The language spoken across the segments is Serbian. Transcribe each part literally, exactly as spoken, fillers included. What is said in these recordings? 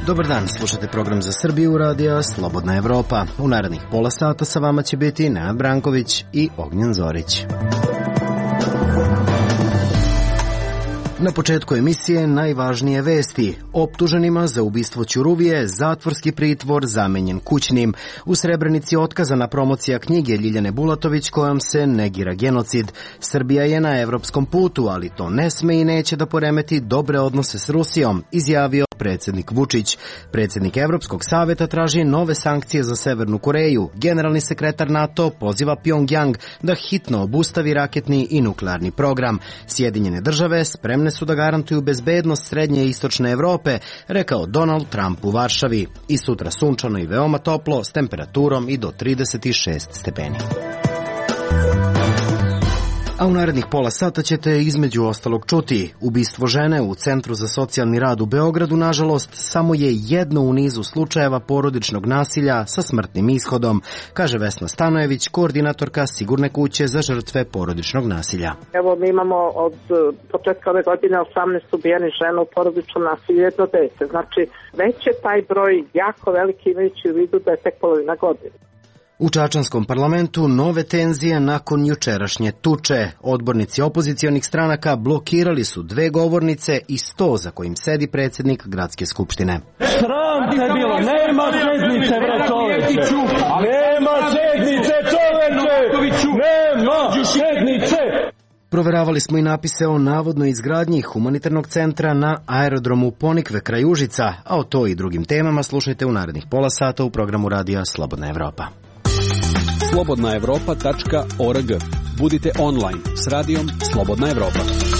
Dobar dan, slušate program za Srbiju radija Slobodna Evropa. U narednih pola sata sa vama će biti Nenad Branković i Ognjen Zorić. Na početku emisije najvažnije vesti. Optuženima za ubistvo Ćuruvije zatvorski pritvor zamenjen kućnim. U Srebrenici otkazana promocija knjige Ljiljane Bulatović kojom se negira genocid. Srbija je na evropskom putu, ali to ne sme i neće da poremeti dobre odnose s Rusijom, izjavio predsjednik Vučić. Predsjednik Evropskog saveta traži nove sankcije za Severnu Koreju. Generalni sekretar NATO poziva Pjongjang da hitno obustavi raketni i nuklearni program. Sjedinjene države spremne su da garantuju bezbednost srednje i istočne Evrope, rekao Donald Trump u Varšavi. I sutra sunčano i veoma toplo s temperaturom i do trideset šest stepeni. A u narednih pola sata ćete između ostalog čuti. Ubistvo žene u Centru za socijalni rad u Beogradu, nažalost, samo je jedno u nizu slučajeva porodičnog nasilja sa smrtnim ishodom, kaže Vesna Stanojević, koordinatorka Sigurne kuće za žrtve porodičnog nasilja. Evo, mi imamo od početka ove godine osamnaest ubijenih žena u porodičnom nasilju, jedno dete. Znači, već je taj broj jako veliki, imajući u vidu da je tek polovina godine. U Čačanskom parlamentu nove tenzije nakon jučerašnje tuče. Odbornici opozicionih stranaka blokirali su dve govornice i sto za kojim sedi predsjednik Gradske skupštine. Sram te bilo, nema sednice, bre čoveče! Nema sednice, čoveče! Nema sednice! Proveravali smo i napise o navodnoj izgradnji humanitarnog centra na aerodromu Ponikve kraj Užica, a o to i drugim temama slušajte u narednih pola sata u programu radija Slobodna Evropa. slobodna evropa tačka org. Budite online s radijom Slobodna Evropa.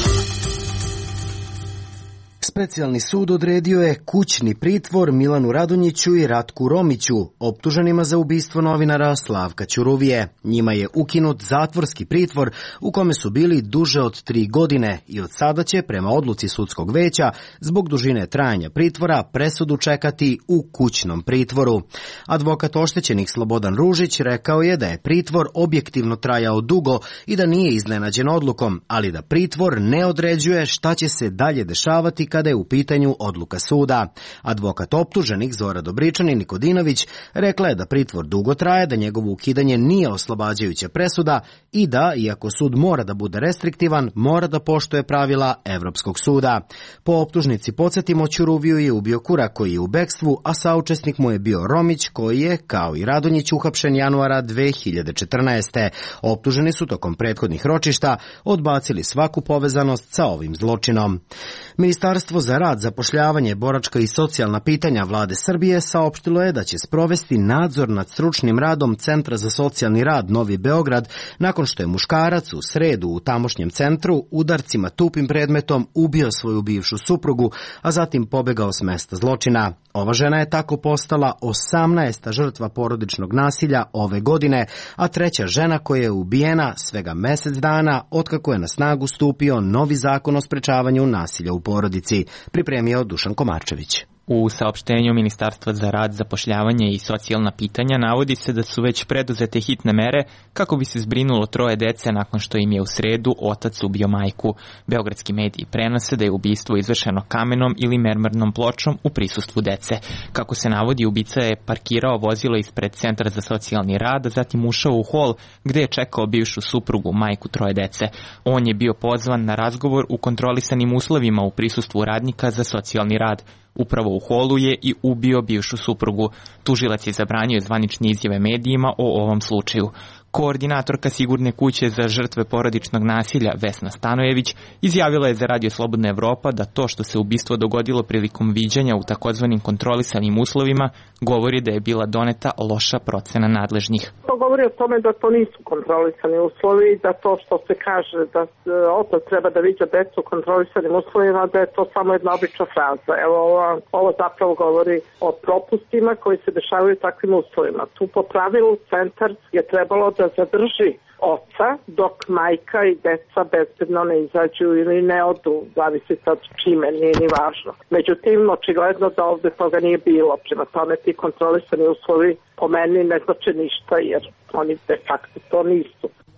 Specijalni sud odredio je kućni pritvor Milanu Radonjiću i Ratku Romiću, optuženima za ubistvo novinara Slavka Ćuruvije. Njima je ukinut zatvorski pritvor u kome su bili duže od tri godine i od sada će, prema odluci sudskog veća, zbog dužine trajanja pritvora presudu čekati u kućnom pritvoru. Advokat oštećenih Slobodan Ružić rekao je da je pritvor objektivno trajao dugo i da nije iznenađen odlukom, ali da pritvor ne određuje šta će se dalje dešavati kada je u pitanju odluka suda. Advokat optuženih Zora Dobričani Nikodinović rekla je da pritvor dugo traje, da njegovo ukidanje nije oslobađajuća presuda i da, iako sud mora da bude restriktivan, mora da poštuje pravila Evropskog suda. Po optužnici, podsjetimo, Ćuruviju je ubio Kura koji je u bekstvu, a saučesnik mu je bio Romić koji je, kao i Radonjić, uhapšen januara dve hiljade četrnaeste. Optuženi su tokom prethodnih ročišta odbacili svaku povezanost sa ovim zločinom. Ministarstvo za rad, zapošljavanje, boračka i socijalna pitanja Vlade Srbije saopštilo je da će sprovesti nadzor nad stručnim radom Centra za socijalni rad Novi Beograd nakon što je muškarac u sredu u tamošnjem centru udarcima tupim predmetom ubio svoju bivšu suprugu, a zatim pobegao s mesta zločina. Ova žena je tako postala osamnaesta žrtva porodičnog nasilja ove godine, a treća žena koja je ubijena svega mesec dana otkako je na snagu stupio novi zakon o sprečavanju nasilja u porodici, pripremio Dušan Komarčević. U saopštenju Ministarstva za rad, zapošljavanje i socijalna pitanja navodi se da su već preduzete hitne mere kako bi se zbrinulo troje dece nakon što im je u sredu otac ubio majku. Beogradski mediji prenose da je ubistvo izvršeno kamenom ili mermernom pločom u prisustvu dece. Kako se navodi, ubica je parkirao vozilo ispred Centra za socijalni rad, a zatim ušao u hol gde je čekao bivšu suprugu, majku troje dece. On je bio pozvan na razgovor u kontrolisanim uslovima u prisustvu radnika za socijalni rad. Upravo u holu je i ubio bivšu suprugu. Tužilac je zabranio zvanične izjave medijima o ovom slučaju. Koordinatorka Sigurne kuće za žrtve porodičnog nasilja Vesna Stanojević izjavila je za Radio Slobodna Evropa da to što se ubistvo dogodilo prilikom viđanja u takozvanim kontrolisanim uslovima govori da je bila doneta loša procena nadležnih. To govori o tome da to nisu kontrolisani uslovi, da to što se kaže da otac treba da viđa decu u kontrolisanim uslovima, da je to samo jedna obična fraza. Evo, ovo, ovo zapravo govori o propustima koji se dešavaju u takvim uslovima. Tu po pravilu centar je trebalo da zadrži oca dok majka i deca bezbedno ne izađu ili ne odu, zavisi sad čime, nije ni važno. Međutim, očigledno da ovde toga nije bilo, prema tome ti kontrolisani uslovi po meni ne znači ništa jer oni de facto to nisu.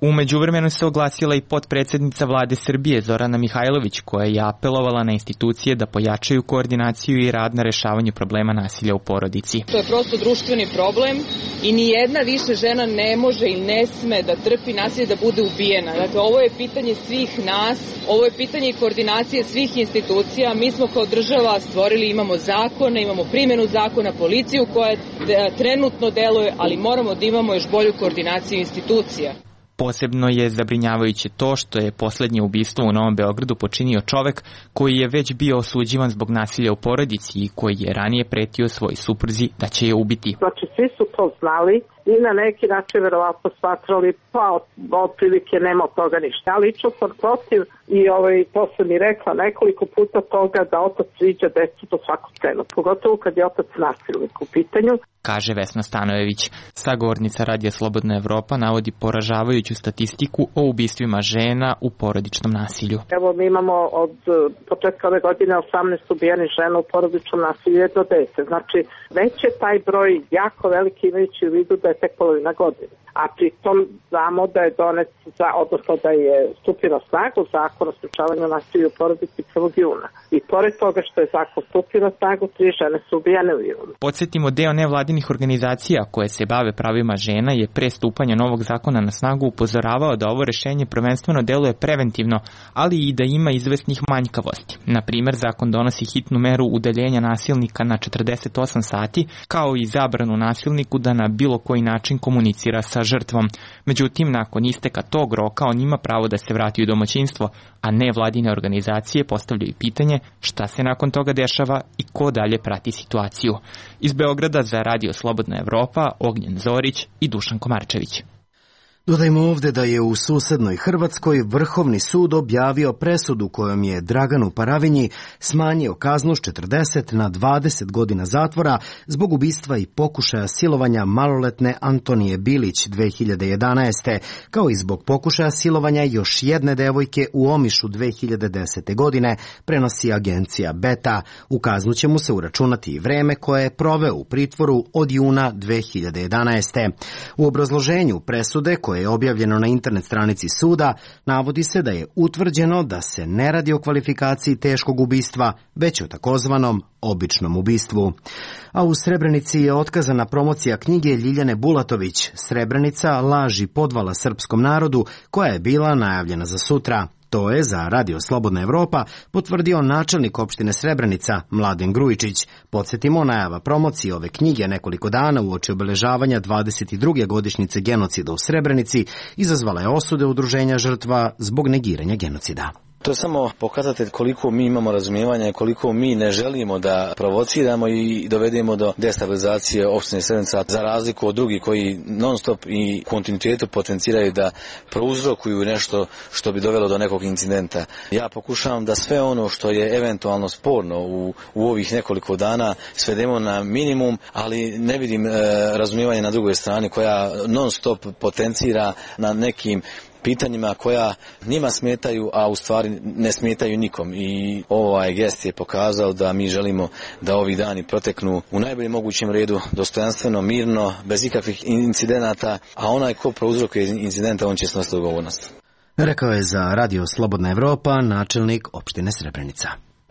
U međuvremenu se oglasila i potpredsednica vlade Srbije Zorana Mihajlović, koja je apelovala na institucije da pojačaju koordinaciju i rad na rešavanju problema nasilja u porodici. To je prosto društveni problem i ni jedna više žena ne može i ne sme da trpi nasilje, da bude ubijena. Dakle, ovo je pitanje svih nas, ovo je pitanje i koordinacije svih institucija. Mi smo kao država stvorili, imamo zakone, imamo primjenu zakona, policiju koja trenutno deluje, ali moramo da imamo još bolju koordinaciju institucija. Posebno je zabrinjavajuće to što je poslednje ubistvo u Novom Beogradu počinio čovek koji je već bio osuđivan zbog nasilja u porodici i koji je ranije pretio svoj supruzi da će je ubiti. Znači, svi su to znali i na neki način verovatno smatrali, pa otprilike nema od toga ništa. Ja lično sam protiv i ovaj, to sam i rekla nekoliko puta toga da otac sviđa decu do svaku cenu, pogotovo kad je otac nasilnik u pitanju. Kaže Vesna Stanojević. Sagovornica Radija Slobodna Evropa navodi poražavajuću statistiku o ubistvima žena u porodičnom nasilju. Evo, mi imamo od početka ove godine osamnaest ubijenih žena u porodičnom nasilju, jedno dete. Znači, već je taj broj jako veliki, imajući u vidu da je tek polovina godine. A pritom znamo da je donet, za, odnosno da je stupio na snagu zakon o sprečavanju nasilja u porodici prvog juna. I pored toga što je zakon stupio na snagu, tri žene su ubijene u junu. Podsjetimo, deo nevladinih organizacija koje se bave pravima žena je pre stupanja novog zakona na snagu upozoravao da ovo rešenje prvenstveno deluje preventivno, ali i da ima izvesnih manjkavosti. Na primer, zakon donosi hitnu meru udaljenja nasilnika na četrdeset osam sati, kao i zabranu nasilniku da na bilo koji način komunicira sa žrtvom. Međutim, nakon isteka tog roka on ima pravo da se vrati u domaćinstvo, a nevladine organizacije postavljaju pitanje šta se nakon toga dešava i ko dalje prati situaciju. Iz Beograda za Radio Slobodna Evropa, Ognjen Zorić i Dušan Komarčević. Dodajmo ovde da je u susednoj Hrvatskoj Vrhovni sud objavio presudu kojom je Draganu Paravinji smanjio kaznu s četrdeset na dvadeset godina zatvora zbog ubistva i pokušaja silovanja maloletne Antonije Bilić dve hiljade jedanaeste. kao i zbog pokušaja silovanja još jedne devojke u Omišu dve hiljade desete. godine, prenosi agencija Beta. U kaznu će mu se uračunati i vreme koje je proveo u pritvoru od juna dve hiljade jedanaeste. U obrazloženju presude koje je objavljeno na internet stranici suda, navodi se da je utvrđeno da se ne radi o kvalifikaciji teškog ubistva, već o takozvanom običnom ubistvu. A u Srebrenici je otkazana promocija knjige Ljiljane Bulatović Srebrenica, laž i podvala srpskom narodu, koja je bila najavljena za sutra. To je za Radio Slobodna Evropa potvrdio načelnik opštine Srebrenica Mladen Grujičić. Podsjetimo, najava promocije ove knjige nekoliko dana uoči obeležavanja dvadeset druge godišnjice genocida u Srebrenici izazvala je osude udruženja žrtva zbog negiranja genocida. To je samo pokazatelj koliko mi imamo razumijevanja i koliko mi ne želimo da provociramo i dovedemo do destabilizacije opštine Srebrenica, za razliku od drugih koji non stop i kontinuitetu potenciraju da prouzrokuju nešto što bi dovelo do nekog incidenta. Ja pokušavam da sve ono što je eventualno sporno u, u ovih nekoliko dana svedemo na minimum, ali ne vidim e, razumijevanje na drugoj strani koja non stop potencira na nekim pitanjima koja njima smetaju, a u stvari ne smetaju nikom. I ovaj gest je pokazao da mi želimo da ovi dani proteknu u najboljem mogućem redu, dostojanstveno, mirno, bez ikakvih incidenata, a onaj ko prouzrokuje incidenta, on će snositi odgovornost. Rekao je za Radio Slobodna Evropa načelnik opštine Srebrenica.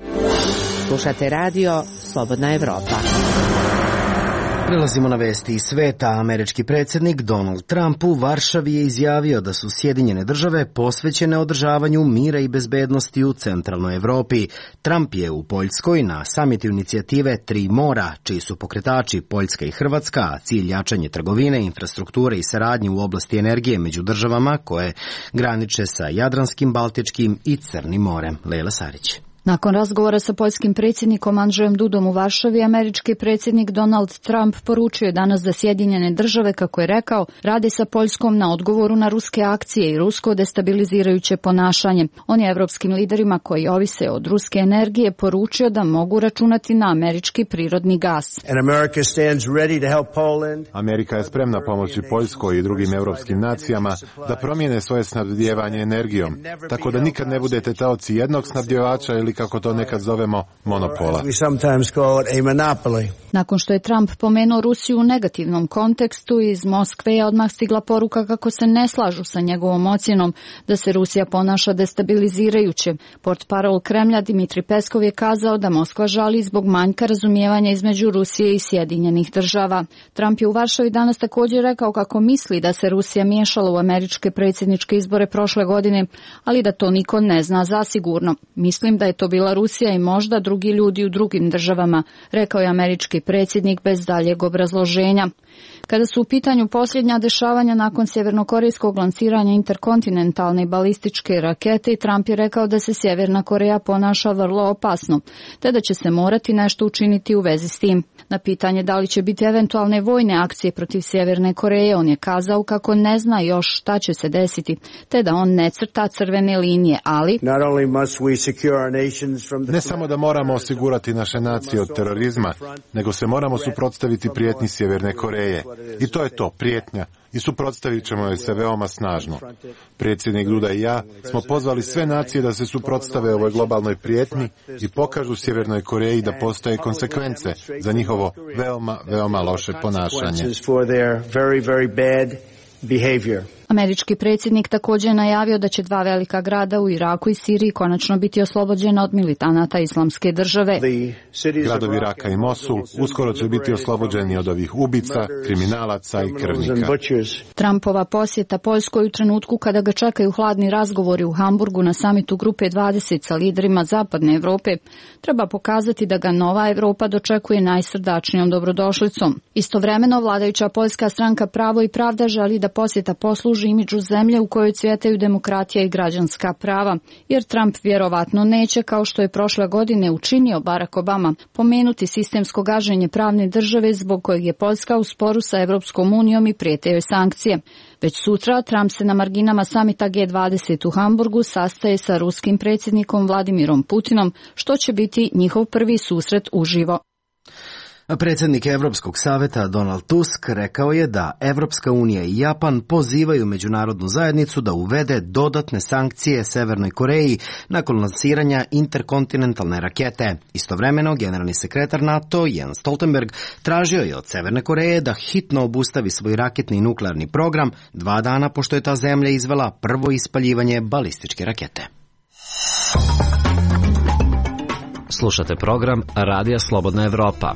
Slušate Radio Slobodna Evropa. Prelazimo na vesti iz sveta. Američki predsjednik Donald Trump u Varšavi je izjavio da su Sjedinjene države posvećene održavanju mira i bezbednosti u centralnoj Evropi. Trump je u Poljskoj na samitu inicijative Tri mora, čiji su pokretači Poljska i Hrvatska, a cilj jačanje trgovine, infrastrukture i saradnje u oblasti energije među državama koje graniče sa Jadranskim, Baltičkim i Crnim morem. Lejla Sarić. Nakon razgovora sa poljskim predsjednikom Andžejem Dudom u Varšavi, američki predsjednik Donald Trump poručio je danas da Sjedinjene države, kako je rekao, radi sa Poljskom na odgovoru na ruske akcije i rusko destabilizirajuće ponašanje. On je evropskim liderima koji ovise od ruske energije poručio da mogu računati na američki prirodni gas. Amerika je spremna pomoći Poljskoj i drugim evropskim nacijama da promijene svoje snabdijevanje energijom, tako da nikad ne budete taoci jednog snabdjevača ili ili kako to nekad zovemo monopola. Nakon što je Trump pomenuo Rusiju u negativnom kontekstu, iz Moskve je odmah stigla poruka kako se ne slažu sa njegovom ocjenom da se Rusija ponaša destabilizirajuće. Portparol Kremlja Dmitri Peskov je kazao da Moskva žali zbog manjka razumijevanja između Rusije i Sjedinjenih država. Trump je u Varšavi danas također rekao kako misli da se Rusija miješala u američke predsjedničke izbore prošle godine, ali da to niko ne zna zasigurno. Mislim da je to bila Rusija i možda drugi ljudi u drugim državama, rekao je američki predsjednik bez daljeg obrazloženja. Kada su u pitanju posljednja dešavanja nakon sjevernokorejskog lansiranja interkontinentalne balističke rakete, Trump je rekao da se Sjeverna Koreja ponaša vrlo opasno, te da će se morati nešto učiniti u vezi s tim. Na pitanje da li će biti eventualne vojne akcije protiv Sjeverne Koreje, on je kazao kako ne zna još šta će se desiti, te da on ne crta crvene linije, ali ne samo da moramo osigurati naše nacije od terorizma, nego se moramo suprotstaviti prijetnji Sjeverne Koreje. I to je to, prijetnja. I suprotstavit ćemo joj se veoma snažno. Predsjednik Duda i ja smo pozvali sve nacije da se suprotstave ovoj globalnoj prijetnji i pokažu Sjevernoj Koreji da postoje konsekvence za njihovo veoma, veoma loše ponašanje. Američki predsjednik također je najavio da će dva velika grada u Iraku i Siriji konačno biti oslobođena od militanata Islamske države. Gradovi Iraka i Mosul uskoro će biti oslobođeni od ovih ubica, kriminalaca i krvnika. Trumpova posjeta Poljskoj u trenutku kada ga čekaju hladni razgovori u Hamburgu na samitu Grupe dvadeset sa liderima Zapadne Evrope treba pokazati da ga nova Evropa dočekuje najsrdačnijom dobrodošlicom. Istovremeno vladajuća poljska stranka Pravo i pravda želi da posjeta posluži imidžu zemlje u kojoj cvjetaju demokratija i građanska prava, jer Trump vjerovatno neće, kao što je prošle godine učinio Barack Obama, pomenuti sistemsko gaženje pravne države zbog kojeg je Poljska u sporu sa Evropskom unijom i prijete joj sankcije. Već sutra Trump se na marginama samita G dvadeset u Hamburgu sastaje sa ruskim predsjednikom Vladimirom Putinom, što će biti njihov prvi susret uživo. Predsjednik Evropskog saveta Donald Tusk rekao je da Evropska unija i Japan pozivaju međunarodnu zajednicu da uvede dodatne sankcije Severnoj Koreji nakon lansiranja interkontinentalne rakete. Istovremeno, generalni sekretar NATO Jens Stoltenberg tražio je od Severne Koreje da hitno obustavi svoj raketni nuklearni program dva dana pošto je ta zemlja izvela prvo ispaljivanje balističke rakete. Slušate program Radija Slobodna Evropa.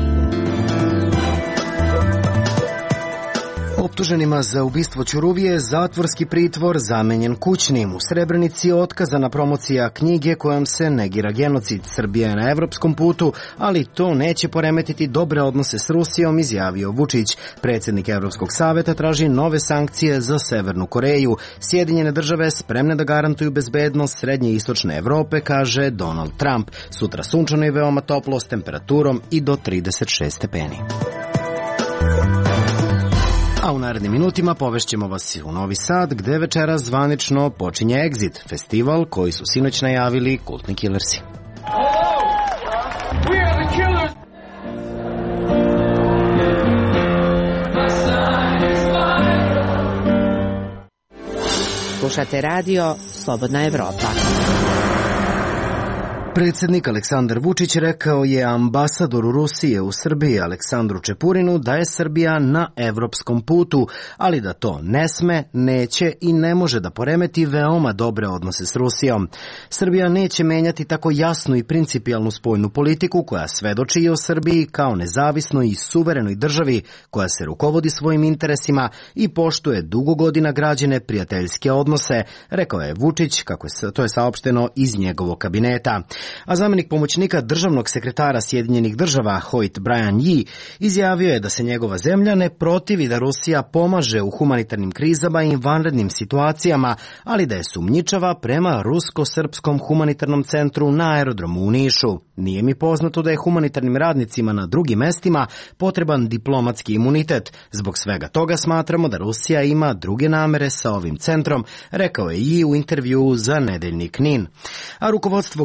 Optuženima za ubistvo Ćuruvije zatvorski pritvor zamenjen kućnim. U Srebrenici je otkazana promocija knjige kojom se negira genocid. Srbija je na evropskom putu, ali to neće poremetiti dobre odnose s Rusijom, izjavio Vučić. Predsjednik Evropskog saveta traži nove sankcije za Severnu Koreju. Sjedinjene države spremne da garantuju bezbednost srednje i istočne Evrope, kaže Donald Trump. Sutra sunčano i veoma toplo s temperaturom i do trideset šest stepeni. A u narednim minutima povešćemo vas u Novi Sad, gde večeras zvanično počinje Exit, festival koji su sinoć najavili kultni Killersi. Slušate radio Slobodna Evropa. Predsjednik Aleksandar Vučić rekao je ambasadoru Rusije u Srbiji Aleksandru Čepurinu da je Srbija na evropskom putu, ali da to ne sme, neće i ne može da poremeti veoma dobre odnose s Rusijom. Srbija neće menjati tako jasnu i principijalnu spoljnu politiku koja svedoči o Srbiji kao nezavisnoj i suverenoj državi koja se rukovodi svojim interesima i poštuje dugo godina građene prijateljske odnose, rekao je Vučić, kako je to je saopšteno iz njegovog kabineta. A zamjenik pomoćnika državnog sekretara Sjedinjenih država Hoyt Brian Yee izjavio je da se njegova zemlja ne protivi da Rusija pomaže u humanitarnim krizama i vanrednim situacijama, ali da je sumnjičava prema Rusko-srpskom humanitarnom centru na aerodromu u Nišu. Nije mi poznato da je humanitarnim radnicima na drugim mestima potreban diplomatski imunitet. Zbog svega toga smatramo da Rusija ima druge namere sa ovim centrom, rekao je Yee u intervjuu za nedeljnik Nin. A rukovodstvo grada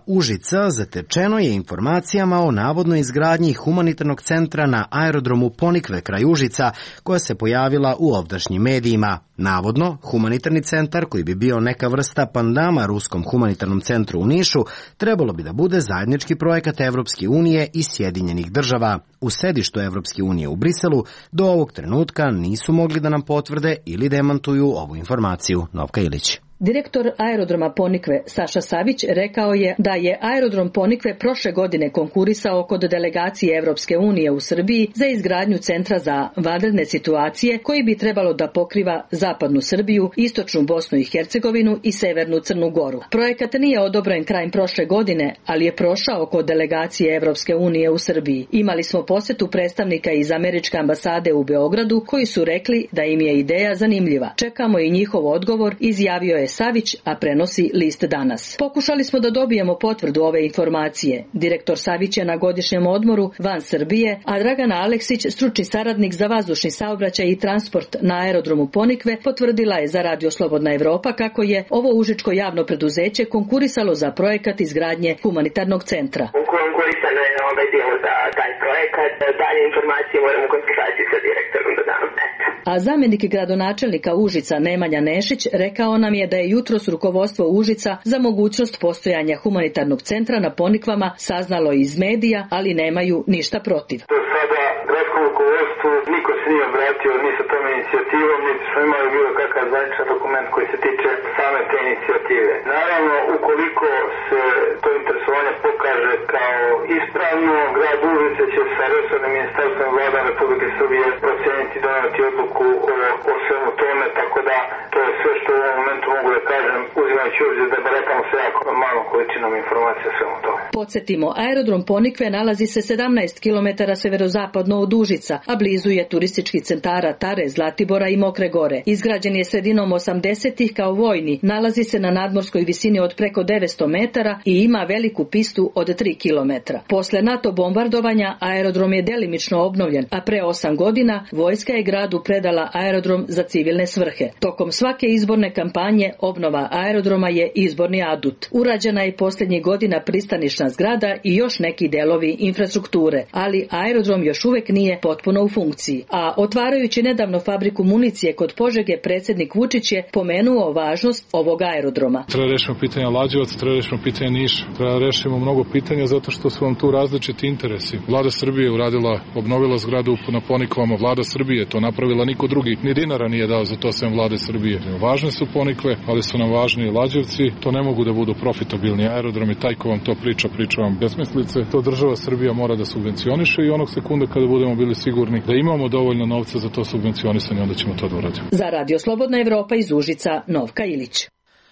Užica zatečeno je informacijama o navodnoj izgradnji humanitarnog centra na aerodromu Ponikve kraj Užica, koja se pojavila u ovdašnjim medijima. Navodno, humanitarni centar, koji bi bio neka vrsta pandama Ruskom humanitarnom centru u Nišu, trebalo bi da bude zajednički projekat Evropske unije i Sjedinjenih država. U sedištu Evropske unije u Briselu do ovog trenutka nisu mogli da nam potvrde ili demantuju ovu informaciju. Novka Ilić. Direktor aerodroma Ponikve Saša Savić rekao je da je aerodrom Ponikve prošle godine konkurisao kod delegacije Evropske unije u Srbiji za izgradnju centra za vanredne situacije koji bi trebalo da pokriva zapadnu Srbiju, istočnu Bosnu i Hercegovinu i severnu Crnu Goru. Projekat nije odobren krajem prošle godine, ali je prošao kod delegacije Evropske unije u Srbiji. Imali smo posetu predstavnika iz američke ambasade u Beogradu koji su rekli da im je ideja zanimljiva. Čekamo i njihov odgovor, izjavio je Savić, a prenosi List danas. Pokušali smo da dobijemo potvrdu ove informacije. Direktor Savić je na godišnjem odmoru van Srbije, a Dragana Aleksić, stručni saradnik za vazdušni saobraćaj i transport na aerodromu Ponikve, potvrdila je za Radio Slobodna Evropa kako je ovo užičko javno preduzeće konkurisalo za projekat izgradnje humanitarnog centra. Konkurisano je ovaj bilo za taj projekat. Dalje informacije moramo kontaktirati sa direktorom da dam. A zamjenik gradonačelnika Užica Nemanja Nešić rekao nam je da je jutros rukovodstvo Užica za mogućnost postojanja humanitarnog centra na Ponikvama saznalo iz medija, ali nemaju ništa protiv. Do sada gradskom rukovodstvu niko se nije obratio ni sa tom inicijativom, niti smo imali bilo kakav zvaničan dokument koji se tiče same te inicijative. Naravno, ukoliko se to interesovanje pokaže kao ispravno, grad Užice će sa resornim ministarstvom i vladom Republike Srbije proceniti i doneti odluku o, o svemu tome, tako da to je sve što u ovom momentu mogu da kažem, uzimajući obzir da baratamo se jako malom količinom informacija o svemu tome. Podsjetimo, aerodrom Ponikve nalazi se sedamnaest kilometara severozapadno od Užica, a blizu je turističkih centara Tare, Zlatibora i Mokre Gore. Izgrađen je sredinom osamdesetih kao vojni, nalazi se na nadmorskoj visini od preko devetsto metara i ima veliku pistu od tri kilometra. Posle NATO bombardovanja aerodrom je delimično obnovljen, a pre osam godina vojska je gradu predala aerodrom za civilne svrhe. Tokom svake izborne kampanje obnova aerodroma je izborni adut. Urađena je posljednjih godina pristanišna zgrada i još neki delovi infrastrukture, ali aerodrom još uvek nije potpuno u funkciji. A otvarajući nedavno fabriku municije kod Požege, predsjednik Vučić je pomenuo važnost ovog aerodroma. Treba rešimo pitanja Lađevaca, treba rešimo pitanja Niša. Treba rešimo mnogo pitanja zato što su vam tu različiti interesi. Vlada Srbije uradila, obnovila zgradu na Ponikvama, Vlada Srbije to napravila, niko drugi ni dinara nije dao za to sem Vlade Srbije. Važne su Ponikve, ali su nam važni i Lađevci. To ne mogu da budu profitabilni aerodromi, taj ko vam to priča, priča vam besmislice. To država Srbija mora da subvencioniše i onog sekunda kada budemo bili sigurni da imamo dovoljno novca za to subvencionisanje, onda ćemo to da uradimo. Za Radio Slobodna Evropa iz Užica, Novka Ilić.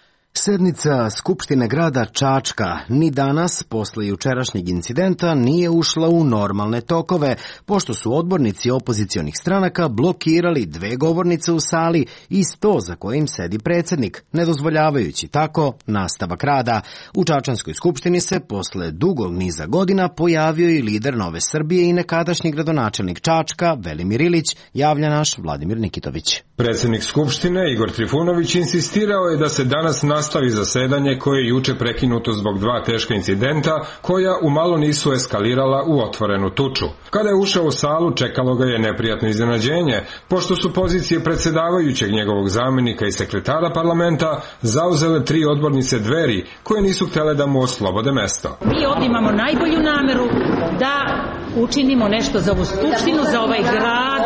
Sednica Skupštine grada Čačka ni danas, posle jučerašnjeg incidenta, nije ušla u normalne tokove, pošto su odbornici opozicionih stranaka blokirali dve govornice u sali i sto za kojim sedi predsjednik, ne dozvoljavajući tako nastavak rada. U Čačanskoj skupštini se posle dugog niza godina pojavio i lider Nove Srbije i nekadašnji gradonačelnik Čačka, Velimir Ilić, javlja naš Vladimir Nikitović. Predsjednik Skupštine, Igor Trifunović, insistirao je da se danas nastavi zasedanje koje je juče prekinuto zbog dva teška incidenta koja umalo nisu eskalirala u otvorenu tuču. Kada je ušao u salu, čekalo ga je neprijatno iznenađenje, pošto su pozicije predsjedavajućeg, njegovog zamenika i sekretara parlamenta zauzele tri odbornice Dveri koje nisu htjele da mu oslobode mesto. Mi ovdje imamo najbolju nameru da učinimo nešto za ovu skupštinu, za ovaj grad,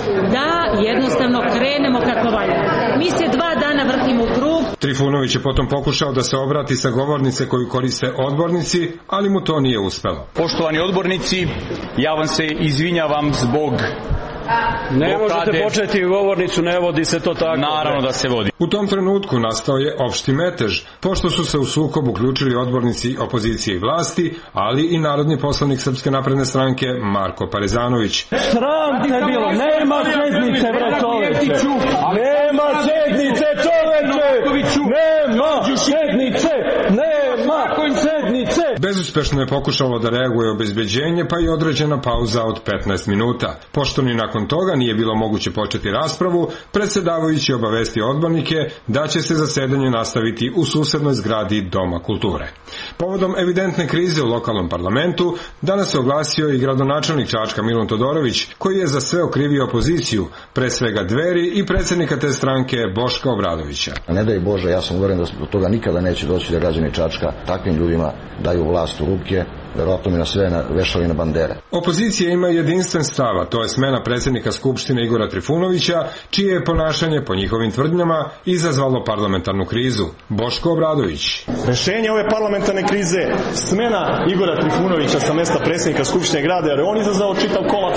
da jednostavno krenemo kako valja. Mi se dva dana vrtimo u krug. Trifunović je potom pokušao da se obrati sa govornice koju koriste odbornici, ali mu to nije uspelo. Poštovani odbornici, ja vam se izvinjavam zbog Ne možete početi govornicu, ne vodi se to tako. Naravno da se vodi. U tom trenutku nastao je opšti metež, pošto su se u sukob uključili odbornici opozicije i vlasti, ali i narodni poslanik Srpske napredne stranke Marko Parezanović. Sram te bilo, nema sednice, bre čoveče! Nema sednice, čoveče! Nema sednice! Nema sednice! Bez Bezuspešno je pokušalo da reaguje obezbeđenje, pa i određena pauza od petnaest minuta. Pošto ni nakon toga nije bilo moguće početi raspravu, predsjedavajući obavesti odbornike da će se zasedanje nastaviti u susednoj zgradi Doma kulture. Povodom evidentne krize u lokalnom parlamentu, danas se oglasio i gradonačelnik Čačka Milun Todorović, koji je za sve okrivio opoziciju, pre svega Dveri i predsjednika te stranke Boška Obradovića. Ne daj Bože, ja sam uveren da do toga nikada neće doći da građani Čačka takvim ljudima daju vlast u ruke, verovatno mi na sve vešali na bandere. Opozicija ima jedinstven stav, a to je smena predsjednika Skupštine Igora Trifunovića, čije je ponašanje, po njihovim tvrdnjama, izazvalo parlamentarnu krizu. Boško Obradović. Rešenje ove parlamentarne krize, smena Igora Trifunovića sa mesta predsjednika Skupštine grada, jer je on izazvao čitav kolaps,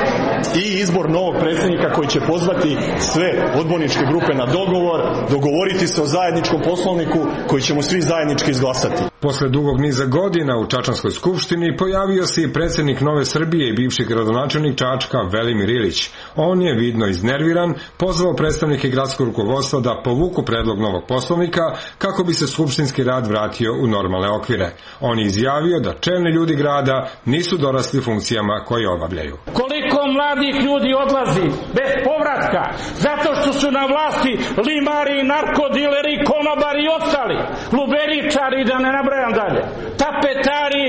i izbor novog predsjednika koji će pozvati sve odborničke grupe na dogovor, dogovoriti se o zajedničkom poslovniku koji ćemo svi zajednički izglasati. Posle dugog niza godina u Čačanskoj skupštini pojavio se i predsjednik Nove Srbije i bivši gradonačelnik Čačka Velimir Ilić. On je vidno iznerviran, pozvao predstavnike gradskog rukovodstva da povuku predlog novog poslovnika kako bi se skupštinski rad vratio u normalne okvire. On je izjavio da čelni ljudi grada nisu dorasli funkcijama koje obavljaju. Koliko mladih ljudi odlazi bez povratka zato što su na vlasti limari, narkodileri, konobari i ostali, luberičari, da ne nabrajam dalje, tapetari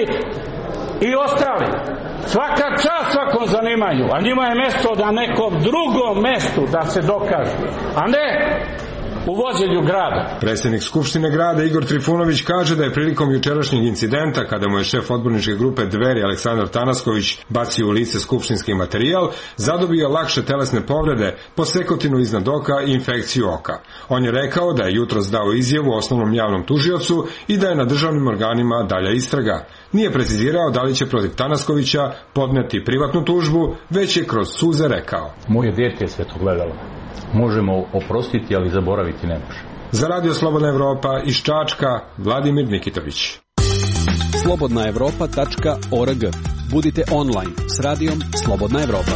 i ostali. Svaka čast svakom zanimanju, a njima je mesto da nekom drugom mestu da se dokaže, a ne u vođenju grada. Predsjednik Skupštine grada Igor Trifunović kaže da je prilikom jučerašnjeg incidenta, kada mu je šef odborničke grupe Dveri Aleksandar Tanasković bacio u lice skupštinski materijal, zadobio lakše telesne povrede, posekotinu iznad oka i infekciju oka. On je rekao da je jutros dao izjavu osnovnom javnom tužiocu i da je na državnim organima dalja istraga. Nije precizirao da li će protiv Tanaskovića podneti privatnu tužbu, već je kroz suze rekao: moje dijete je sve to gledalo. Možemo oprostiti, ali zaboraviti ne može. Za Radio Slobodna Evropa iz Čačka, Vladimir Nikitović. slobodna evropa tačka org. Budite online s radijom Slobodna Evropa.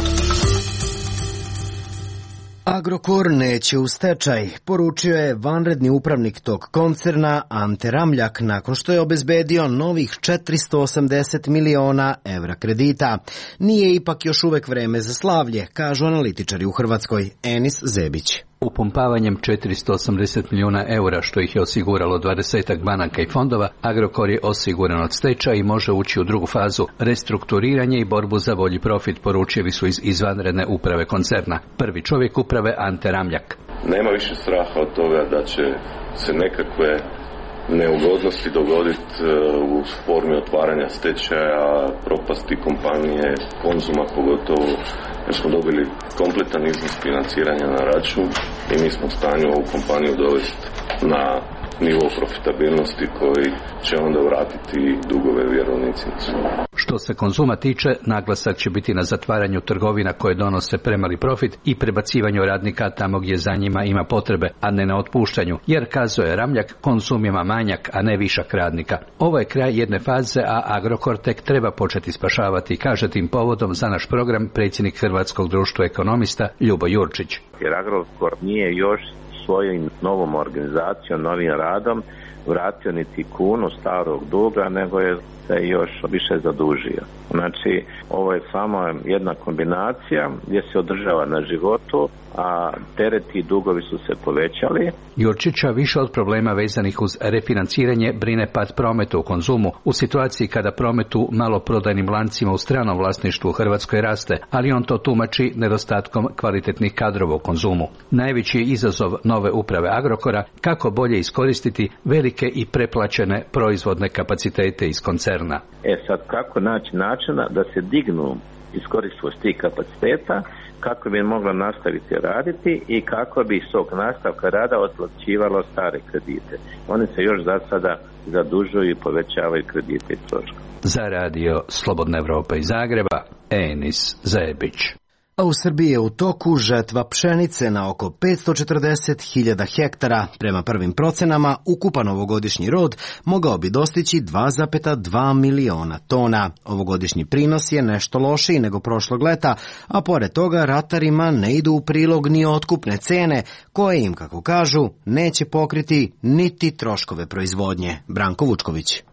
Agrokor neće u stečaj, poručio je vanredni upravnik tog koncerna Ante Ramljak nakon što je obezbedio novih četiristo osamdeset miliona evra kredita. Nije ipak još uvek vreme za slavlje, kažu analitičari u Hrvatskoj. Enis Zebić. Upumpavanjem četiristo osamdeset milijuna eura, što ih je osiguralo dvadesetak banaka i fondova, Agrokor je osiguran od stečaja i može ući u drugu fazu, restrukturiranje i borbu za bolji profit, poručili su iz izvanredne uprave koncerna. Prvi čovjek uprave Ante Ramljak. Nema više straha od toga da će se nekakve neugodnosti dogoditi u formi otvaranja stečaja, propasti kompanije, Konzuma pogotovo, jer smo dobili kompletan iznos financiranja na račun i mi smo u stanju ovu kompaniju dovesti na nivo profitabilnosti koji će onda vratiti dugove vjerovnicima. Što se Konzuma tiče, naglasak će biti na zatvaranju trgovina koje donose premali profit i prebacivanju radnika tamo gdje za njima ima potrebe, a ne na otpuštanju, jer, kazuje Ramljak, Konzum ima manjak, a ne višak radnika. Ovo je kraj jedne faze, a Agrokor tek treba početi spašavati, kaže tim povodom za naš program predsjednik Hrvatskog društva ekonomista Ljubo Jurčić. Jer Agrokor nije još svojim novom organizacijom, novim radom vratio niti kunu starog duga, nego je se još više zadužio. Znači, ovo je samo jedna kombinacija gdje se održava na životu, a tereti i dugovi su se povećali. Jurčića više od problema vezanih uz refinanciranje brine pad prometa u Konzumu u situaciji kada promet u maloprodajnim lancima u stranom vlasništvu u Hrvatskoj raste, ali on to tumači nedostatkom kvalitetnih kadrova u Konzumu. Najveći je izazov nove uprave Agrokora kako bolje iskoristiti velike i preplaćene proizvodne kapacitete iz koncerna. E sad, kako naći načina da se dignu iskoristivost tih kapaciteta, kako bi mogla nastaviti raditi i kako bi iz tog nastavka rada otplaćivalo stare kredite. Oni se još za sada zadužuju i povećavaju kredite i troškove. Za radio Slobodna Evropa iz Zagreba, Enis Zebić. A u Srbiji je u toku žetva pšenice na oko petsto četrdeset hiljada hektara. Prema prvim procenama, ukupan ovogodišnji rod mogao bi dostići dva zarez dva miliona tona. Ovogodišnji prinos je nešto lošiji nego prošlog leta, a pored toga ratarima ne idu u prilog ni otkupne cene, koje im, kako kažu, neće pokriti niti troškove proizvodnje. Branko Vučković.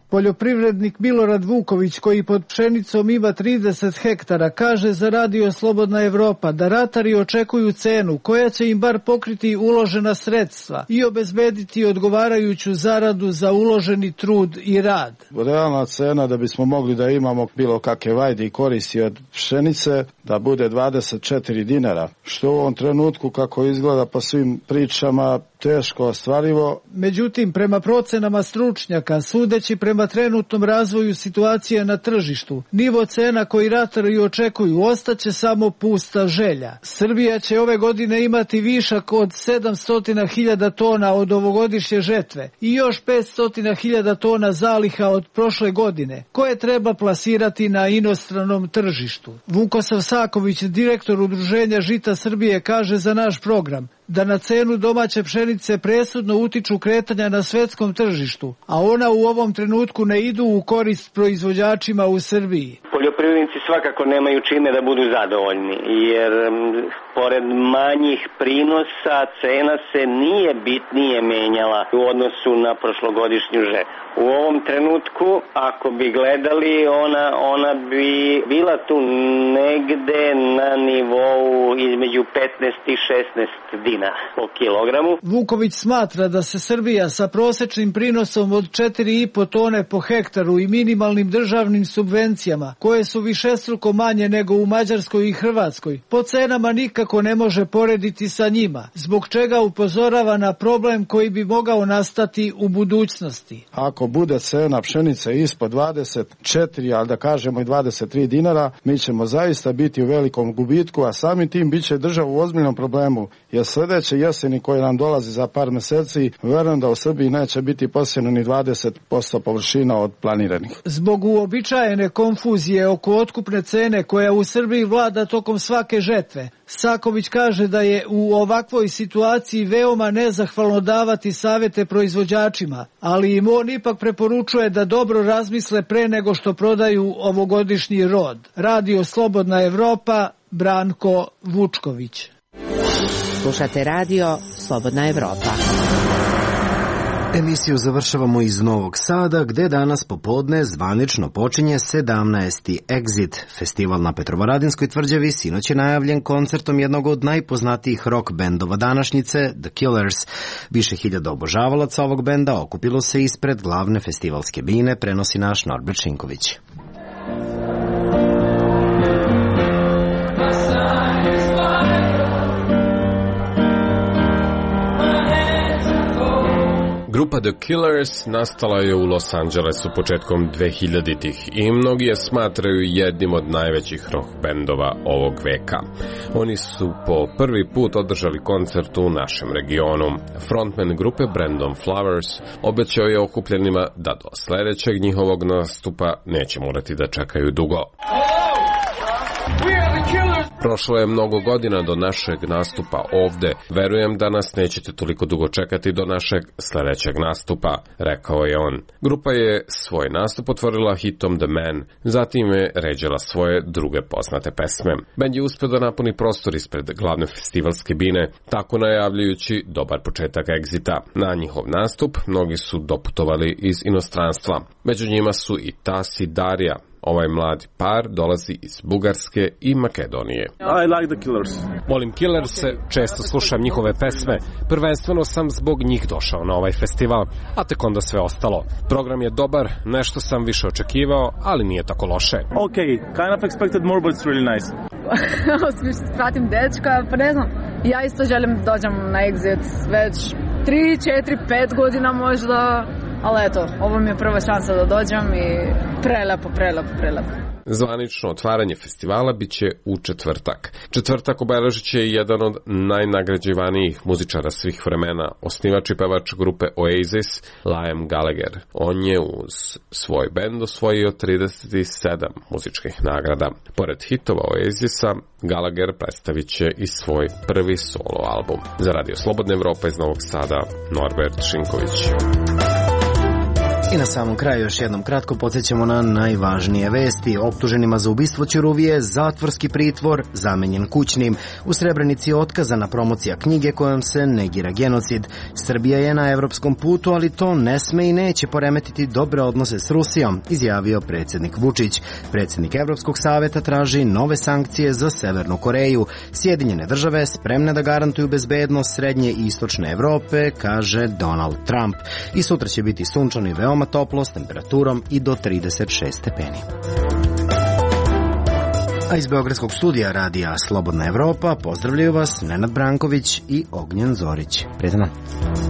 Poljoprivrednik Milorad Vuković, koji pod pšenicom ima trideset hektara, kaže za Radio Slobodna Evropa da ratari očekuju cenu koja će im bar pokriti uložena sredstva i obezbediti odgovarajuću zaradu za uloženi trud i rad. Realna cena da bismo mogli da imamo bilo kakve vajde i koristi od pšenice da bude dvadeset četiri dinara, što u ovom trenutku kako izgleda po svim pričama teško ostvarivo. Međutim, prema procenama stručnjaka, sudeći prema trenutnom razvoju situacije na tržištu, nivo cena koji ratari očekuju ostaće samo pusta želja. Srbija će ove godine imati višak od sedamsto hiljada tona od ovogodišnje žetve i još petsto hiljada tona zaliha od prošle godine, koje treba plasirati na inostranom tržištu. Vukosav Saković, direktor Udruženja Žita Srbije, kaže za naš program da na cenu domaće pšenice presudno utiču kretanja na svetskom tržištu, a ona u ovom trenutku ne idu u korist proizvođačima u Srbiji. Poljoprivrednici svakako nemaju čime da budu zadovoljni, jer pored manjih prinosa cena se nije bitnije menjala u odnosu na prošlogodišnju žetvu. U ovom trenutku, ako bi gledali, ona, ona bi bila tu negde na nivou između petnaest i šesnaest dinara po kilogramu. Vuković smatra da se Srbija sa prosečnim prinosom od četiri i po tone po hektaru i minimalnim državnim subvencijama, koje su višestruko manje nego u Mađarskoj i Hrvatskoj, po cenama nikako ne može porediti sa njima, zbog čega upozorava na problem koji bi mogao nastati u budućnosti. Ako bude cena pšenice ispod dvadeset četiri, ali da kažemo i dvadeset tri dinara, mi ćemo zaista biti u velikom gubitku, a samim tim bit će država u ozbiljnom problemu, jer sljedeće jeseni koje nam dolazi za par meseci, verujem da u Srbiji neće biti posijeno ni dvadeset posto površina od planiranih. Zbog uobičajene konfuzije oko otkupne cene koja u Srbiji vlada tokom svake žetve, Saković kaže da je u ovakvoj situaciji veoma nezahvalno davati savete proizvođačima, ali im on ipak preporučuje da dobro razmisle pre nego što prodaju ovogodišnji rod. Radio Slobodna Evropa, Branko Vučković. Slušate Radio Slobodna Evropa. Emisiju završavamo iz Novog Sada, gde danas popodne zvanično počinje sedamnaesti Exit. Festival na Petrovaradinskoj tvrđavi sinoć je najavljen koncertom jednog od najpoznatijih rock bendova današnjice, The Killers. Više hiljada obožavalaca ovog benda okupilo se ispred glavne festivalske bine, prenosi naš Norbert Šinković. Grupa The Killers nastala je u Los Angelesu početkom dvehiljaditih i mnogi je smatraju jednim od najvećih rock bendova ovog veka. Oni su po prvi put održali koncert u našem regionu. Frontman grupe Brandon Flowers obećao je okupljenima da do sledećeg njihovog nastupa neće morati da čekaju dugo. Prošlo je mnogo godina do našeg nastupa ovde. Verujem da nas nećete toliko dugo čekati do našeg sledećeg nastupa, rekao je on. Grupa je svoj nastup otvorila hitom The Man, zatim je ređala svoje druge poznate pesme. Bend je uspeo da napuni prostor ispred glavne festivalske bine, tako najavljujući dobar početak Exita. Na njihov nastup mnogi su doputovali iz inostranstva. Među njima su i Tas i Darija. Ovaj mladi par dolazi iz Bugarske i Makedonije. I like the Killers. Volim Killerse, često slušam njihove pesme. Prvenstveno sam zbog njih došao na ovaj festival, a tek onda sve ostalo. Program je dobar, nešto sam više očekivao, ali nije tako loše. Okay, kind of expected more, but it's really nice. Pratim dečka, pa ne znam, ja isto želim dođem na Exit već tri, četiri, pet godina možda. Ali eto, ovo mi je prva šansa da dođem i prelepo, prelepo, prelepo. Zvanično otvaranje festivala biće u četvrtak. Četvrtak obeležit će jedan od najnagrađivanijih muzičara svih vremena, osnivač i pevač grupe Oasis, Liam Gallagher. On je uz svoj bend osvojio trideset sedam muzičkih nagrada. Pored hitova Oasisa, Gallagher predstavit će i svoj prvi solo album. Za Radio Slobodna Evropa iz Novog Sada, Norbert Šinković. I na samom kraju još jednom kratko podsjećamo na najvažnije vesti. Optuženima za ubistvo Ćuruvije zatvorski pritvor zamenjen kućnim. U Srebrenici otkazana promocija knjige kojom se negira genocid. Srbija je na evropskom putu, ali to ne sme i neće poremetiti dobre odnose s Rusijom, izjavio predsjednik Vučić. Predsjednik Evropskog saveta traži nove sankcije za Severnu Koreju. Sjedinjene države spremne da garantuju bezbednost srednje i istočne Evrope, kaže Donald Trump. I sutra će biti sunčano i veoma toplo s temperaturom i do trideset šest stepeni. A iz Beogradskog studija radija Slobodna Evropa pozdravljaju vas Nenad Branković i Ognjen Zorić. Prijetan dan.